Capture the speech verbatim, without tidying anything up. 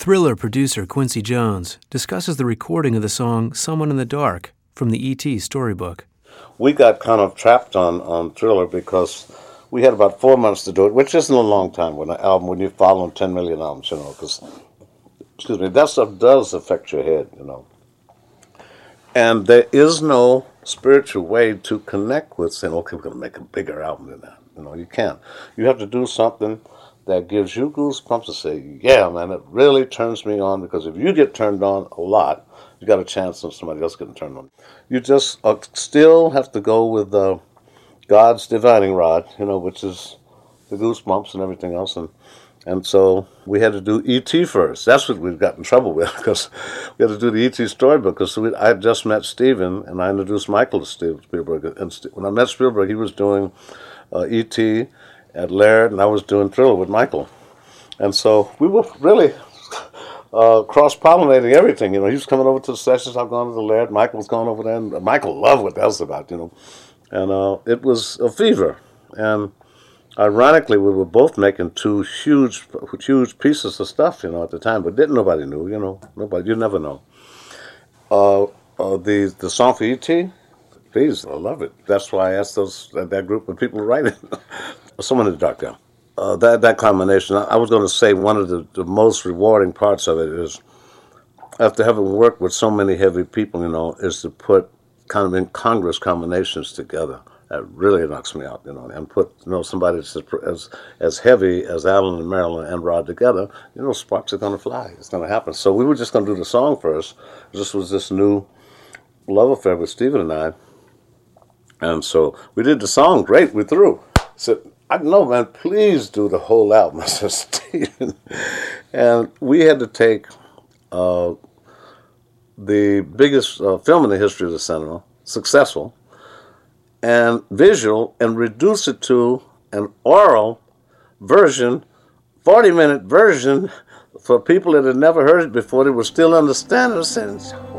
Thriller producer Quincy Jones discusses the recording of the song Someone in the Dark from the E T storybook. We got kind of trapped on, on Thriller because we had about four months to do it, which isn't a long time when an album, when you're following ten million albums, you know, because, excuse me, that stuff does affect your head, you know. And there is no spiritual way to connect with saying, okay, we're going to make a bigger album than that. You know, you can't. You have to do something that gives you goosebumps to say, yeah, man, it really turns me on, because if you get turned on a lot, you got a chance of somebody else getting turned on. You just uh, still have to go with uh, God's dividing rod, you know, which is the goosebumps and everything else. And and so we had to do E T first. That's what we got in trouble with, because we had to do the E T storybook, because we, I had just met Steven, and I introduced Michael to Steven Spielberg. And St- when I met Spielberg, he was doing uh, E T at Laird, and I was doing Thriller with Michael. And so we were really uh, cross-pollinating everything. You know, he was coming over to the sessions, I've gone to the Laird, Michael was going over there, and Michael loved what that was about, you know. And uh, it was a fever. And ironically, we were both making two huge, huge pieces of stuff, you know, at the time, but didn't nobody knew, you know, nobody, you never know. Uh, uh, the the song for E T, please, I love it. That's why I asked those that, that group of people to write it. Someone in the Dark, yeah. Uh, that that combination, I, I was going to say one of the, the most rewarding parts of it is, after having worked with so many heavy people, you know, is to put kind of incongruous combinations together. That really knocks me out, you know, and put, you know, somebody that's as as heavy as Alan and Marilyn and Rod together, you know, sparks are going to fly. It's going to happen. So we were just going to do the song first. This was this new love affair with Steven and I. And so we did the song. Great, we're through. So I know, man, please do the whole album. I said, Steven. And we had to take uh, the biggest uh, film in the history of the cinema, successful, and visual, and reduce it to an oral version, forty-minute version, for people that had never heard it before. They were still understanding it.